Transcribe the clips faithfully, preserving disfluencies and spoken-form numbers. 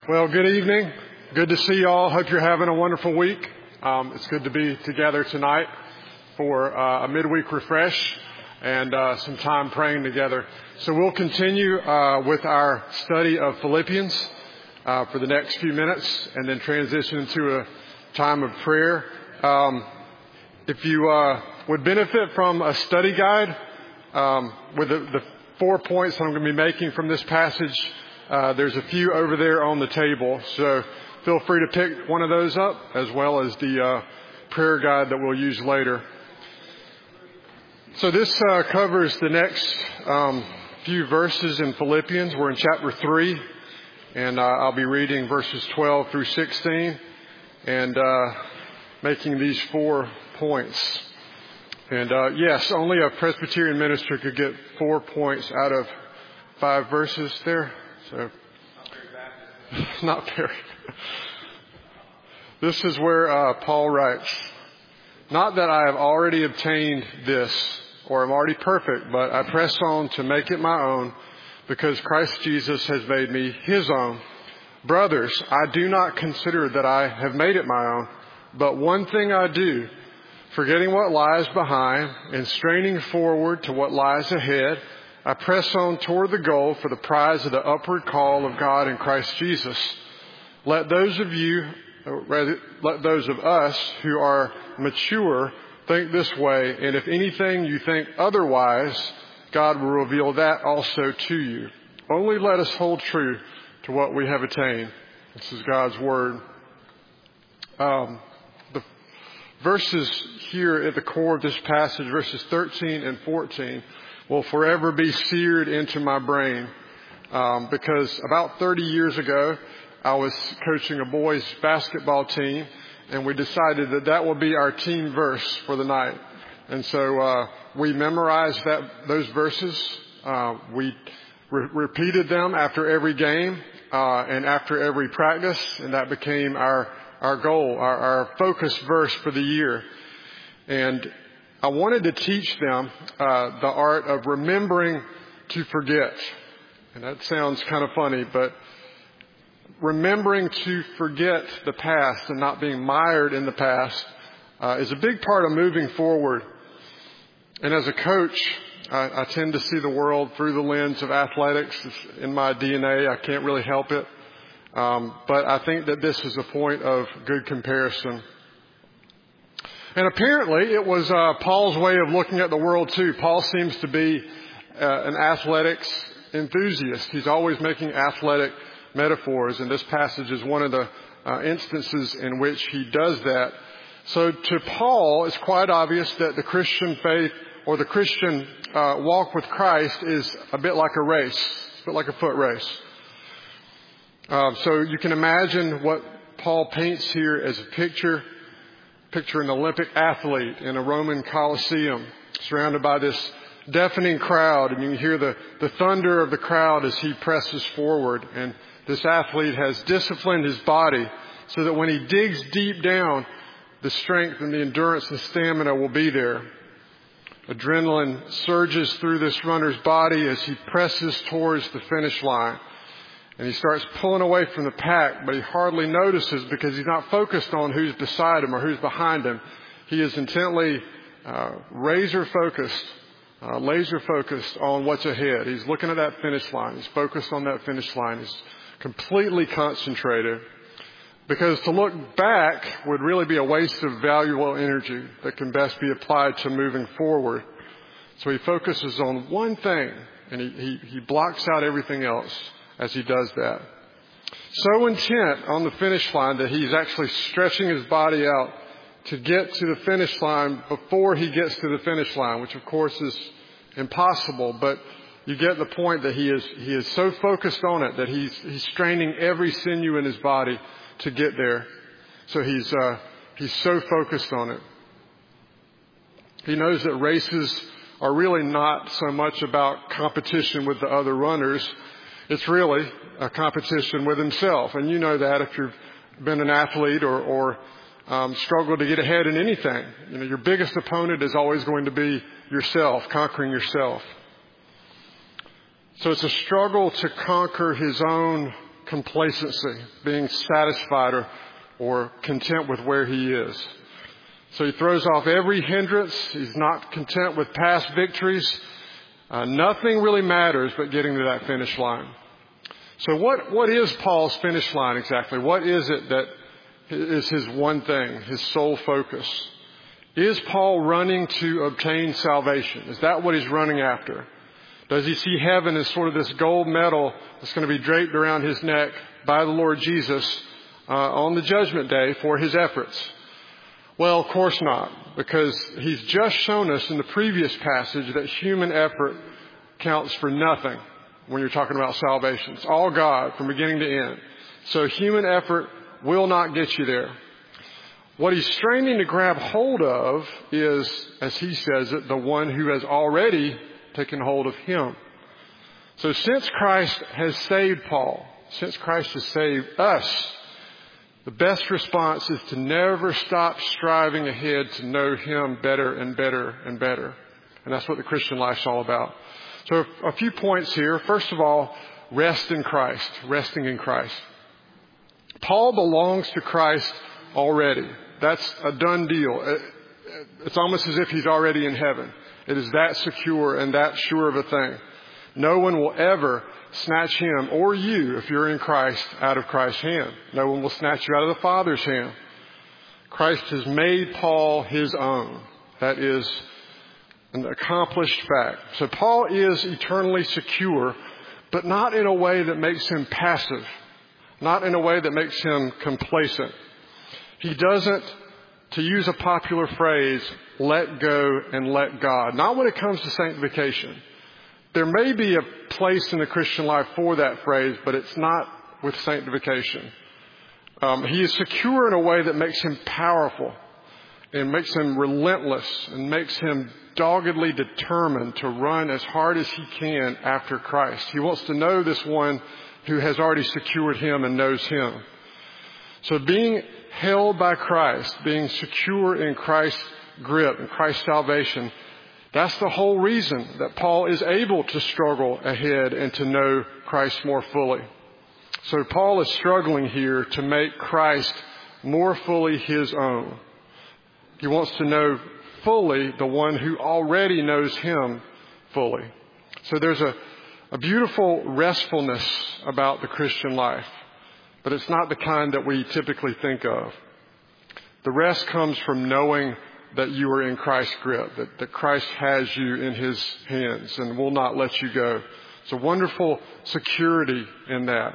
Well, good evening. Good to see you all. Hope you're having a wonderful week. Um, it's good to be together tonight for uh, a midweek refresh and uh, some time praying together. So we'll continue uh, with our study of Philippians uh, for the next few minutes and then transition into a time of prayer. Um, if you uh, would benefit from a study guide um, with the, the four points that I'm going to be making from this passage, Uh, there's a few over there on the table, so feel free to pick one of those up, as well as the uh, prayer guide that we'll use later. So this uh, covers the next um, few verses in Philippians. We're in chapter three, and uh, I'll be reading verses twelve through sixteen, and uh, making these four points. And uh, yes, only a Presbyterian minister could get four points out of five verses there. So, not very. This is where uh, Paul writes, "Not that I have already obtained this, or am already perfect, but I press on to make it my own, because Christ Jesus has made me his own. Brothers, I do not consider that I have made it my own, but one thing I do, forgetting what lies behind and straining forward to what lies ahead, I press on toward the goal for the prize of the upward call of God in Christ Jesus. Let those of you, or rather, let those of us who are mature think this way, and if anything you think otherwise, God will reveal that also to you. Only let us hold true to what we have attained." This is God's word. Um, the verses here at the core of this passage, verses thirteen and fourteen, will forever be seared into my brain, um, because about thirty years ago, I was coaching a boys basketball team, and we decided that that will be our team verse for the night. And so uh, we memorized that those verses. Uh, we re- repeated them after every game uh, and after every practice, and that became our our goal, our, our focus verse for the year. And I wanted to teach them uh, the art of remembering to forget. And that sounds kind of funny, but remembering to forget the past and not being mired in the past uh, is a big part of moving forward. And as a coach, I, I tend to see the world through the lens of athletics. It's in my D N A. I can't really help it. Um, but I think that this is a point of good comparison. And apparently it was uh, Paul's way of looking at the world too. Paul seems to be uh, an athletics enthusiast. He's always making athletic metaphors, and this passage is one of the uh, instances in which he does that. So to Paul, it's quite obvious that the Christian faith or the Christian uh, walk with Christ is a bit like a race. It's a bit like a foot race. Uh, so you can imagine what Paul paints here as a picture. Picture an Olympic athlete in a Roman Colosseum surrounded by this deafening crowd, and you can hear the, the thunder of the crowd as he presses forward. And this athlete has disciplined his body so that when he digs deep down, the strength and the endurance and stamina will be there. Adrenaline surges through this runner's body as he presses towards the finish line. And he starts pulling away from the pack, but he hardly notices because he's not focused on who's beside him or who's behind him. He is intently uh, razor focused, uh, laser focused on what's ahead. He's looking at that finish line. He's focused on that finish line. He's completely concentrated, because to look back would really be a waste of valuable energy that can best be applied to moving forward. So he focuses on one thing, and he, he, he blocks out everything else as he does that. So intent on the finish line that he's actually stretching his body out to get to the finish line before he gets to the finish line, which of course is impossible, but you get the point that he is he is so focused on it that he's he's straining every sinew in his body to get there. So he's uh, he's so focused on it. He knows that races are really not so much about competition with the other runners. It's really a competition with himself. And you know that if you've been an athlete or, or um, struggled to get ahead in anything. You know, your biggest opponent is always going to be yourself, conquering yourself. So it's a struggle to conquer his own complacency, being satisfied or, or content with where he is. So he throws off every hindrance. He's not content with past victories. Uh, nothing really matters but getting to that finish line. So what, what is Paul's finish line exactly? What is it that is his one thing, his sole focus? Is Paul running to obtain salvation? Is that what he's running after? Does he see heaven as sort of this gold medal that's going to be draped around his neck by the Lord Jesus uh, on the judgment day for his efforts? Well, of course not, because he's just shown us in the previous passage that human effort counts for nothing when you're talking about salvation. It's all God from beginning to end. So human effort will not get you there. What he's straining to grab hold of is, as he says it, the one who has already taken hold of him. So since Christ has saved Paul, since Christ has saved us, the best response is to never stop striving ahead to know him better and better and better. And that's what the Christian life's all about. So a few points here. First of all, rest in Christ, resting in Christ. Paul belongs to Christ already. That's a done deal. It's almost as if he's already in heaven. It is that secure and that sure of a thing. No one will ever snatch him or you, if you're in Christ, out of Christ's hand. No one will snatch you out of the Father's hand. Christ has made Paul his own. That is an accomplished fact. So Paul is eternally secure, but not in a way that makes him passive, not in a way that makes him complacent. He doesn't, to use a popular phrase, let go and let God. Not when it comes to sanctification. There may be a place in the Christian life for that phrase, but it's not with sanctification. Um, he is secure in a way that makes him powerful and makes him relentless and makes him doggedly determined to run as hard as he can after Christ. He wants to know this one who has already secured him and knows him. So being held by Christ, being secure in Christ's grip and Christ's salvation, that's the whole reason that Paul is able to struggle ahead and to know Christ more fully. So Paul is struggling here to make Christ more fully his own. He wants to know fully the one who already knows him fully. So there's a, a beautiful restfulness about the Christian life, but it's not the kind that we typically think of. The rest comes from knowing that you are in Christ's grip, that, that Christ has you in his hands and will not let you go. It's a wonderful security in that.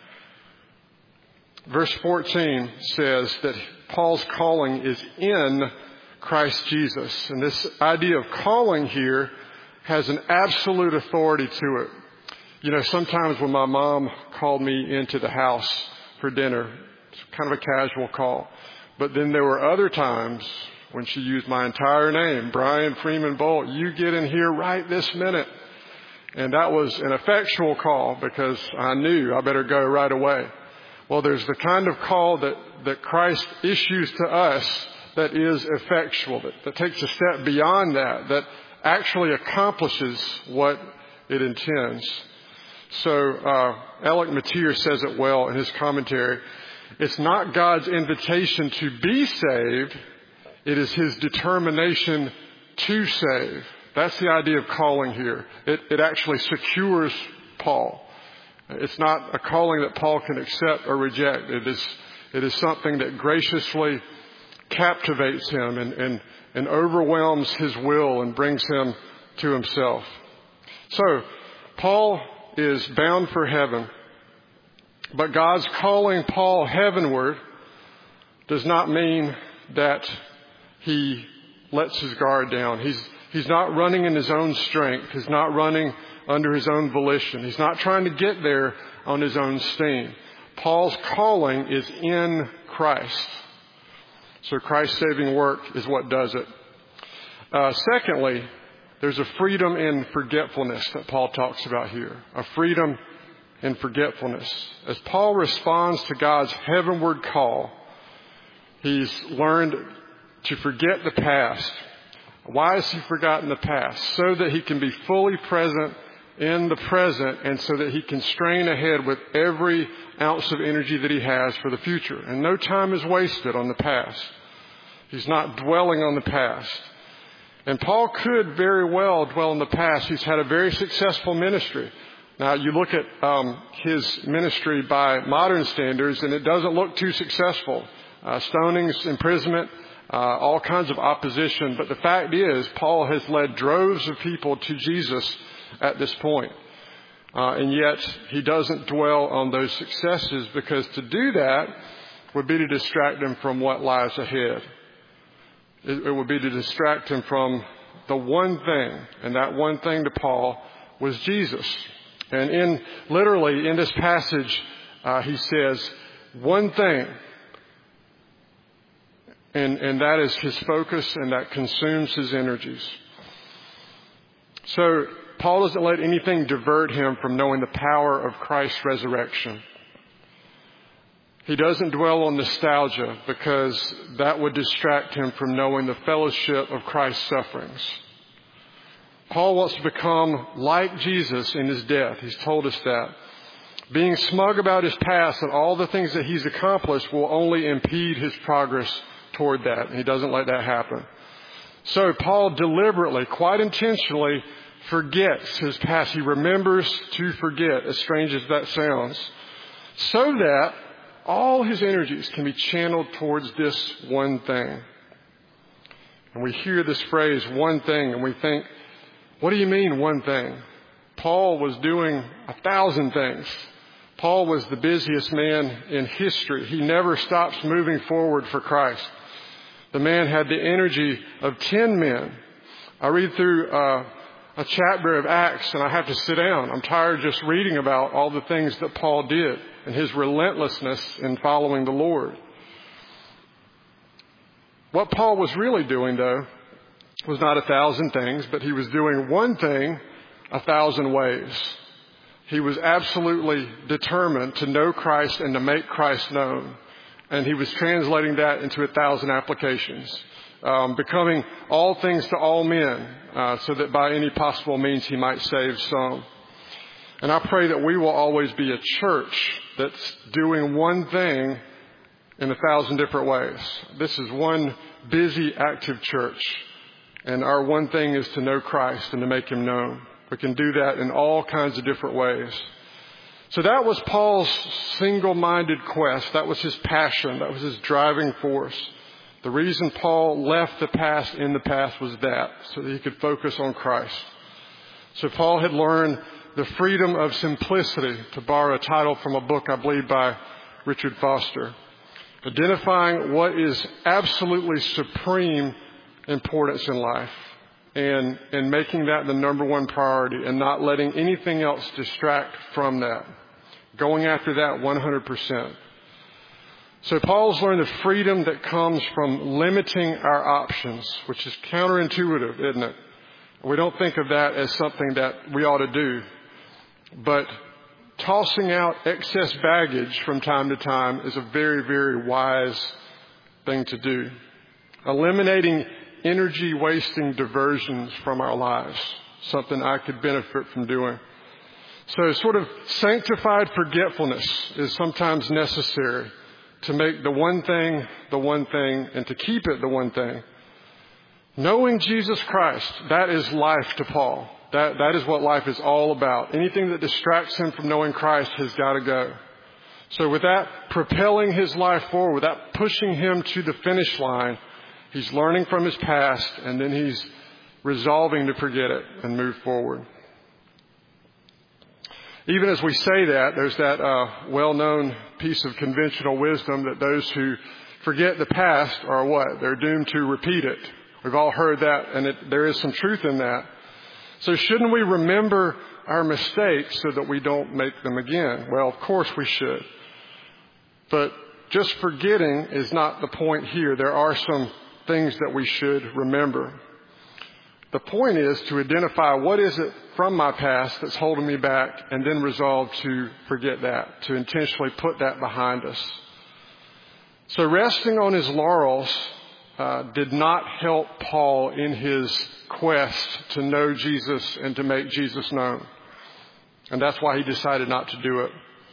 Verse fourteen says that Paul's calling is in Christ Jesus. And this idea of calling here has an absolute authority to it. You know, sometimes when my mom called me into the house for dinner, it's kind of a casual call. But then there were other times when she used my entire name, Brian Freeman Bolt, you get in here right this minute. And that was an effectual call because I knew I better go right away. Well, there's the kind of call that, that Christ issues to us that is effectual, that, that takes a step beyond that, that actually accomplishes what it intends. So uh, Alec Matier says it well in his commentary. It's not God's invitation to be saved. It is his determination to save. That's the idea of calling here. It, it actually secures Paul. It's not a calling that Paul can accept or reject. It is, it is something that graciously captivates him and, and, and overwhelms his will and brings him to himself. So, Paul is bound for heaven, but God's calling Paul heavenward does not mean that he lets his guard down. He's, he's not running in his own strength. He's not running under his own volition. He's not trying to get there on his own steam. Paul's calling is in Christ. So Christ's saving work is what does it. Uh, secondly, there's a freedom in forgetfulness that Paul talks about here. A freedom in forgetfulness. As Paul responds to God's heavenward call, he's learned to forget the past. Why has he forgotten the past? So that he can be fully present in the present, and so that he can strain ahead with every ounce of energy that he has for the future. And no time is wasted on the past. He's not dwelling on the past. And Paul could very well dwell on the past. He's had a very successful ministry. Now, you look at um, his ministry by modern standards, and it doesn't look too successful. Uh, stonings, imprisonment, uh, all kinds of opposition. But the fact is, Paul has led droves of people to Jesus at this point. Uh, and yet, he doesn't dwell on those successes, because to do that would be to distract him from what lies ahead. It, it would be to distract him from the one thing, and that one thing to Paul was Jesus. And in literally in this passage, uh, he says one thing, and, and that is his focus, and that consumes his energies. So Paul doesn't let anything divert him from knowing the power of Christ's resurrection. He doesn't dwell on nostalgia, because that would distract him from knowing the fellowship of Christ's sufferings. Paul wants to become like Jesus in his death. He's told us that. Being smug about his past and all the things that he's accomplished will only impede his progress toward that. And he doesn't let that happen. So Paul deliberately, quite intentionally, forgets his past. He remembers to forget, as strange as that sounds, so that all his energies can be channeled towards this one thing. And we hear this phrase, one thing, and we think, what do you mean, one thing? Paul was doing a thousand things. Paul was the busiest man in history. He never stops moving forward for Christ. The man had the energy of ten men. I read through uh, a chapter of Acts, and I have to sit down. I'm tired just reading about all the things that Paul did and his relentlessness in following the Lord. What Paul was really doing, though, was not a thousand things, but he was doing one thing a thousand ways. He was absolutely determined to know Christ and to make Christ known. And he was translating that into a thousand applications, um, becoming all things to all men, uh, so that by any possible means he might save some. And I pray that we will always be a church that's doing one thing in a thousand different ways. This is one busy, active church. And our one thing is to know Christ and to make him known. We can do that in all kinds of different ways. So that was Paul's single-minded quest. That was his passion. That was his driving force. The reason Paul left the past in the past was that, so that he could focus on Christ. So Paul had learned the freedom of simplicity, to borrow a title from a book, I believe, by Richard Foster. Identifying what is absolutely supreme importance in life, and and making that the number one priority, and not letting anything else distract from that. Going after that one hundred percent. So Paul's learned the freedom that comes from limiting our options, which is counterintuitive, isn't it? We don't think of that as something that we ought to do. But tossing out excess baggage from time to time is a very, very wise thing to do. Eliminating energy-wasting diversions from our lives, something I could benefit from doing. So sort of sanctified forgetfulness is sometimes necessary to make the one thing the one thing, and to keep it the one thing. Knowing Jesus Christ, that is life to Paul. That, that is what life is all about. Anything that distracts him from knowing Christ has got to go. So with that propelling his life forward, with that pushing him to the finish line, he's learning from his past, and then he's resolving to forget it and move forward. Even as we say that, there's that uh, well-known piece of conventional wisdom that those who forget the past are what? They're doomed to repeat it. We've all heard that, and it, there is some truth in that. So shouldn't we remember our mistakes so that we don't make them again? Well, of course we should. But just forgetting is not the point here. There are some things that we should remember. The point is to identify what is it from my past that's holding me back, and then resolve to forget that, to intentionally put that behind us. So resting on his laurels uh, did not help Paul in his quest to know Jesus and to make Jesus known. And that's why he decided not to do it.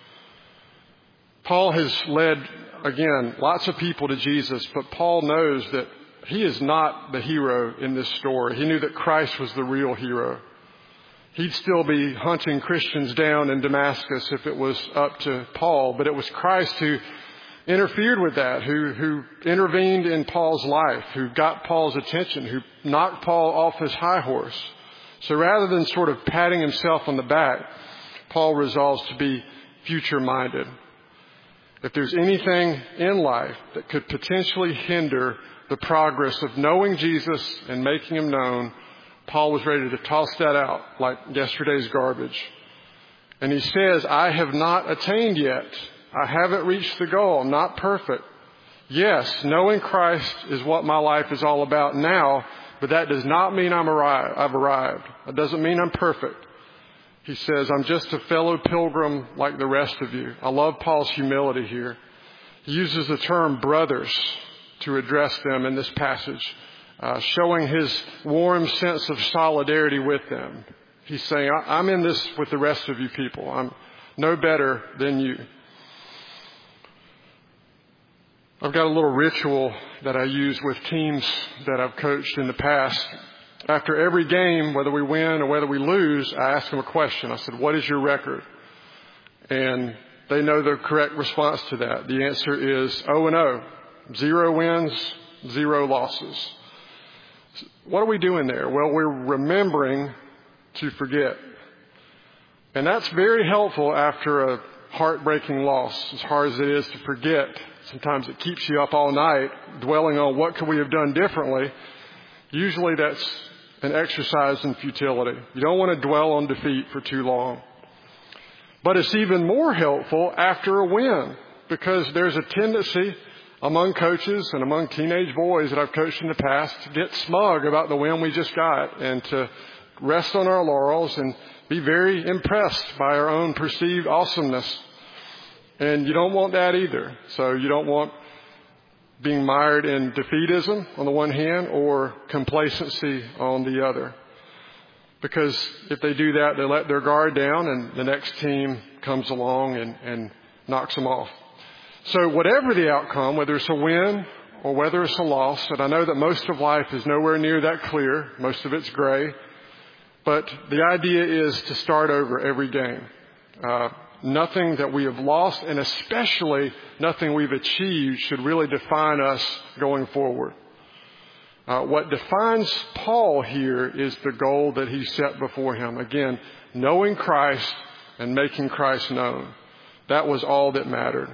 Paul has led, again, lots of people to Jesus, but Paul knows that he is not the hero in this story. He knew that Christ was the real hero. He'd still be hunting Christians down in Damascus if it was up to Paul, but it was Christ who interfered with that, who, who intervened in Paul's life, who got Paul's attention, who knocked Paul off his high horse. So rather than sort of patting himself on the back, Paul resolves to be future-minded. If there's anything in life that could potentially hinder the progress of knowing Jesus and making him known, Paul was ready to toss that out like yesterday's garbage. And he says, I have not attained yet. I haven't reached the goal. I'm not perfect. Yes, knowing Christ is what my life is all about now, but that does not mean I'm arrived, I've arrived. It doesn't mean I'm perfect. He says, I'm just a fellow pilgrim like the rest of you. I love Paul's humility here. He uses the term brothers to address them in this passage, uh, showing his warm sense of solidarity with them. He's saying, I'm in this with the rest of you people. I'm no better than you. I've got a little ritual that I use with teams that I've coached in the past. After every game, whether we win or whether we lose, I ask them a question. I said, what is your record? And they know the correct response to that. The answer is oh and oh. Zero wins, zero losses. What are we doing there? Well, we're remembering to forget. And that's very helpful after a heartbreaking loss, as hard as it is to forget. Sometimes it keeps you up all night dwelling on what could we have done differently. Usually that's an exercise in futility. You don't want to dwell on defeat for too long. But it's even more helpful after a win, because there's a tendency among coaches and among teenage boys that I've coached in the past to get smug about the win we just got and to rest on our laurels and be very impressed by our own perceived awesomeness. And you don't want that either. So you don't want being mired in defeatism on the one hand or complacency on the other. Because if they do that, they let their guard down and the next team comes along and, and knocks them off. So whatever the outcome, whether it's a win or whether it's a loss, and I know that most of life is nowhere near that clear. Most of it's gray. But the idea is to start over every game. Uh, nothing that we have lost, and especially nothing we've achieved, should really define us going forward. Uh, what defines Paul here is the goal that he set before him. Again, knowing Christ and making Christ known. That was all that mattered.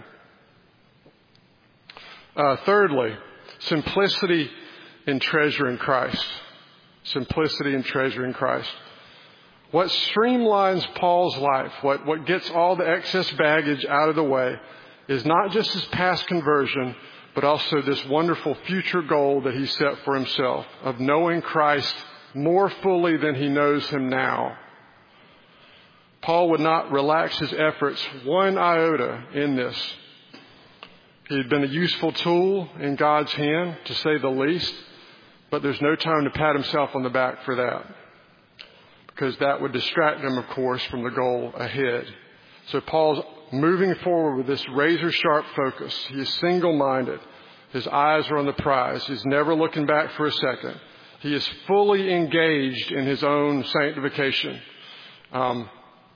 Uh, thirdly, simplicity in treasuring Christ. Simplicity in treasuring Christ. What streamlines Paul's life, what, what gets all the excess baggage out of the way, is not just his past conversion, but also this wonderful future goal that he set for himself of knowing Christ more fully than he knows him now. Paul would not relax his efforts one iota in this. He had been a useful tool in God's hand, to say the least, but there's no time to pat himself on the back for that, because that would distract him, of course, from the goal ahead. So Paul's moving forward with this razor-sharp focus. He is single-minded. His eyes are on the prize. He's never looking back for a second. He is fully engaged in his own sanctification. Um,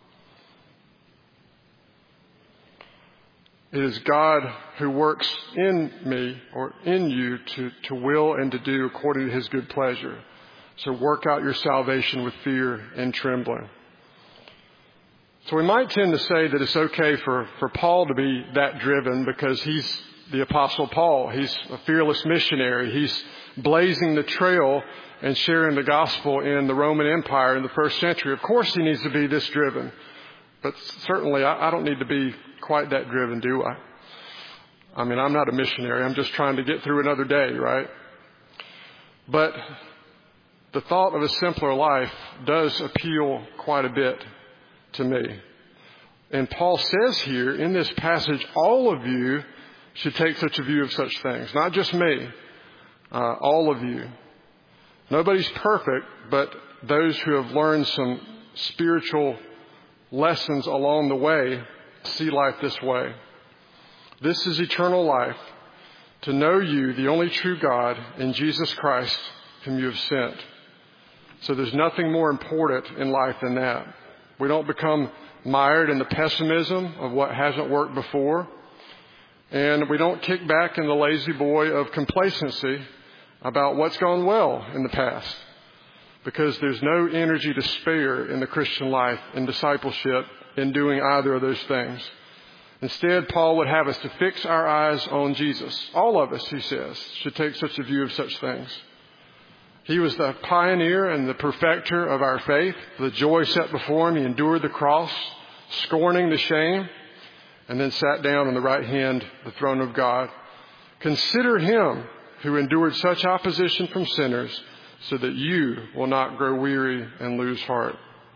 It is God who works in me or in you to, to will and to do according to his good pleasure. So work out your salvation with fear and trembling. So we might tend to say that it's okay for, for Paul to be that driven because he's the Apostle Paul. He's a fearless missionary. He's blazing the trail and sharing the gospel in the Roman Empire in the first century. Of course he needs to be this driven. But certainly I, I don't need to be quite that driven, do I? I mean, I'm not a missionary. I'm just trying to get through another day, right? But the thought of a simpler life does appeal quite a bit to me. And Paul says here in this passage, all of you should take such a view of such things. Not just me, uh, all of you. Nobody's perfect, but those who have learned some spiritual lessons along the way, see life this way. This is eternal life, to know you, the only true God, and Jesus Christ, whom you have sent. So there's nothing more important in life than that. We don't become mired in the pessimism of what hasn't worked before. And we don't kick back in the lazy boy of complacency about what's gone well in the past. Because there's no energy to spare in the Christian life, in discipleship, in doing either of those things. Instead, Paul would have us to fix our eyes on Jesus. All of us, he says, should take such a view of such things. He was the pioneer and the perfecter of our faith. The joy set before him, he endured the cross, scorning the shame, and then sat down on the right hand, the throne of God. Consider him who endured such opposition from sinners, so that you will not grow weary and lose heart.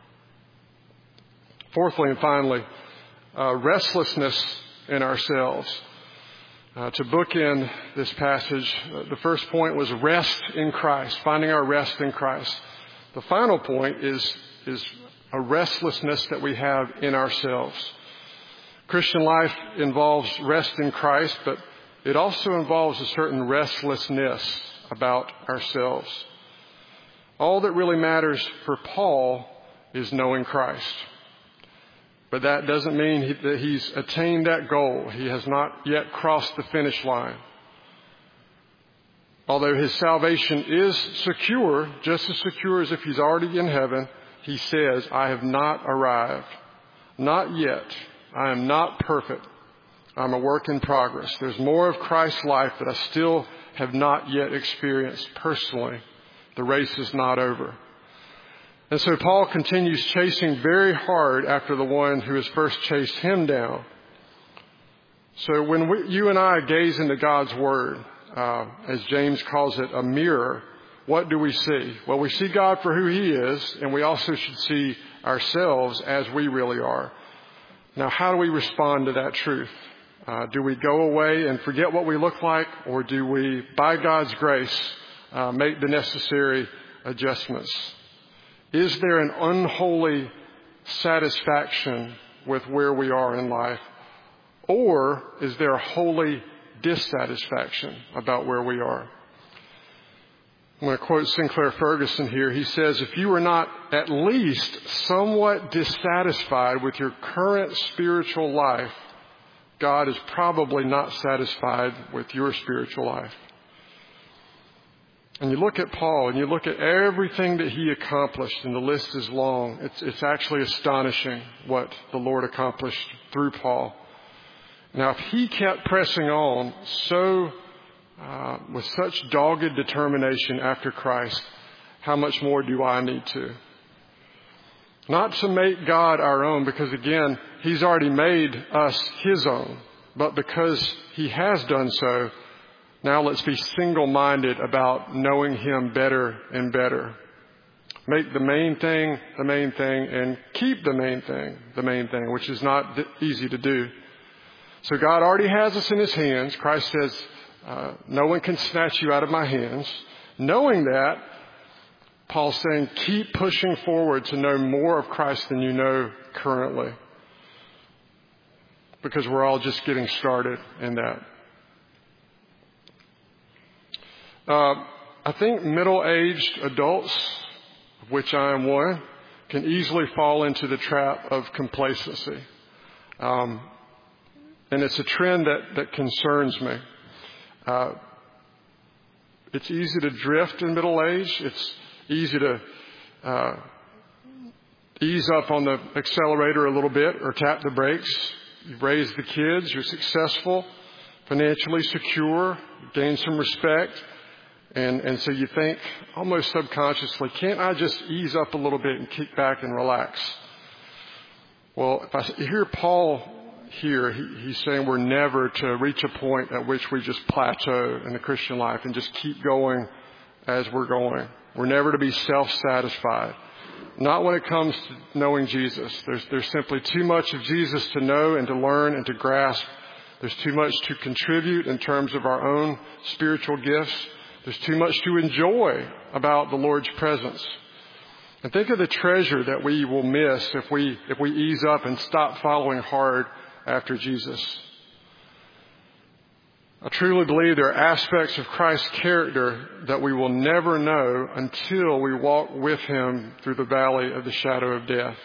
Fourthly and finally, uh, restlessness in ourselves. Uh, to bookend this passage, uh, the first point was rest in Christ, finding our rest in Christ. The final point is, is a restlessness that we have in ourselves. Christian life involves rest in Christ, but it also involves a certain restlessness about ourselves. All that really matters for Paul is knowing Christ. But that doesn't mean he, that he's attained that goal. He has not yet crossed the finish line. Although his salvation is secure, just as secure as if he's already in heaven, he says, I have not arrived. Not yet. I am not perfect. I'm a work in progress. There's more of Christ's life that I still have not yet experienced personally. The race is not over. And so Paul continues chasing very hard after the one who has first chased him down. So when we, you and I gaze into God's Word, uh, as James calls it, a mirror, what do we see? Well, we see God for who He is, and we also should see ourselves as we really are. Now, how do we respond to that truth? Uh, do we go away and forget what we look like, or do we, by God's grace, uh, make the necessary adjustments? Is there an unholy satisfaction with where we are in life? Or is there a holy dissatisfaction about where we are? I'm going to quote Sinclair Ferguson here. He says, if you are not at least somewhat dissatisfied with your current spiritual life, God is probably not satisfied with your spiritual life. And you look at Paul and you look at everything that he accomplished, and the list is long. It's, it's actually astonishing what the Lord accomplished through Paul. Now, if he kept pressing on so uh, with such dogged determination after Christ, how much more do I need to? Not to make God our own, because again, He's already made us His own. But because He has done so, now let's be single-minded about knowing Him better and better. Make the main thing the main thing, and keep the main thing the main thing, which is not easy to do. So God already has us in His hands. Christ says, uh, no one can snatch you out of my hands. Knowing that, Paul's saying, keep pushing forward to know more of Christ than you know currently. Because we're all just getting started in that. Uh, I think middle-aged adults, of which I am one, can easily fall into the trap of complacency. Um, and it's a trend that, that concerns me. Uh, it's easy to drift in middle age. It's easy to uh, ease up on the accelerator a little bit or tap the brakes. You've raised the kids. You're successful, financially secure, gain some respect. And, and so you think almost subconsciously, can't I just ease up a little bit and kick back and relax? Well, if I hear Paul here, he, he's saying we're never to reach a point at which we just plateau in the Christian life and just keep going as we're going. We're never to be self-satisfied. Not when it comes to knowing Jesus. There's, there's simply too much of Jesus to know and to learn and to grasp. There's too much to contribute in terms of our own spiritual gifts. There's too much to enjoy about the Lord's presence. And think of the treasure that we will miss if we, if we ease up and stop following hard after Jesus. I truly believe there are aspects of Christ's character that we will never know until we walk with Him through the valley of the shadow of death.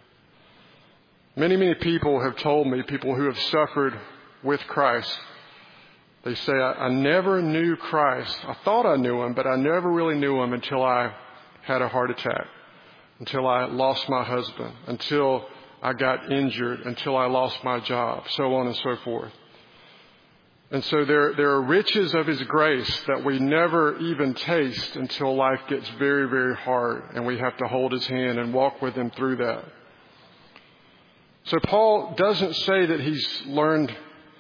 Many, many people have told me, people who have suffered with Christ, they say, I, I never knew Christ. I thought I knew Him, but I never really knew Him until I had a heart attack, until I lost my husband, until I got injured, until I lost my job, so on and so forth. And so there, there are riches of His grace that we never even taste until life gets very, very hard and we have to hold His hand and walk with Him through that. So Paul doesn't say that he's learned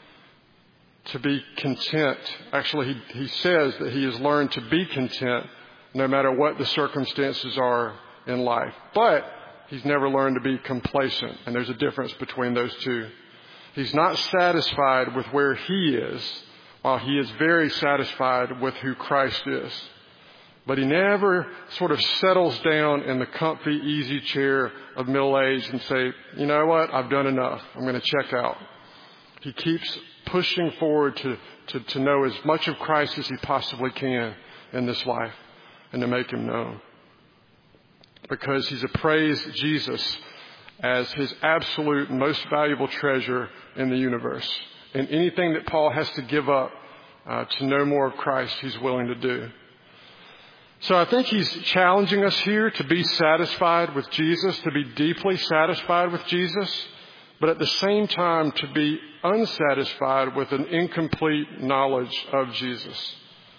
to be content. Actually, he, he says that he has learned to be content no matter what the circumstances are in life. But he's never learned to be complacent, and there's a difference between those two. He's not satisfied with where he is, while he is very satisfied with who Christ is. But he never sort of settles down in the comfy, easy chair of middle age and say, you know what, I've done enough. I'm going to check out. He keeps pushing forward to, to, to know as much of Christ as he possibly can in this life and to make Him known. Because he's appraised Jesus as his absolute most valuable treasure in the universe. And anything that Paul has to give up uh, to know more of Christ, he's willing to do. So I think he's challenging us here to be satisfied with Jesus, to be deeply satisfied with Jesus, but at the same time to be unsatisfied with an incomplete knowledge of Jesus.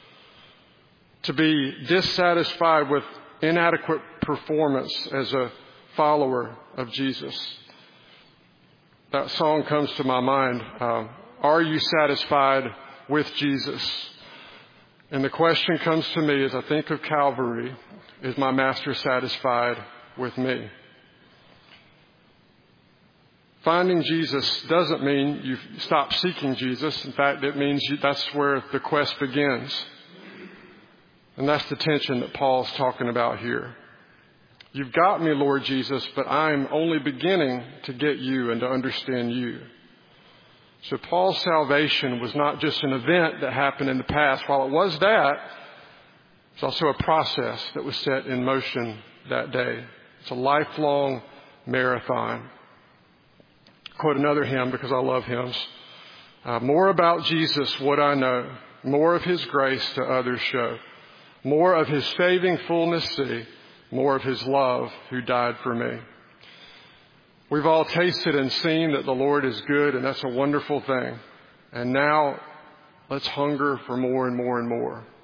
To be dissatisfied with inadequate performance as a follower of Jesus. That song comes to my mind. Uh, are you satisfied with Jesus? And the question comes to me as I think of Calvary, is my Master satisfied with me? Finding Jesus doesn't mean you stop seeking Jesus. In fact, it means you, that's where the quest begins. And that's the tension that Paul's talking about here. You've got me, Lord Jesus, but I'm only beginning to get you and to understand you. So Paul's salvation was not just an event that happened in the past. While it was that, it's also a process that was set in motion that day. It's a lifelong marathon. Quote another hymn because I love hymns. Uh, more about Jesus would I know, more of His grace to others show, more of His saving fullness see, more of His love who died for me. We've all tasted and seen that the Lord is good, and that's a wonderful thing. And now let's hunger for more and more and more.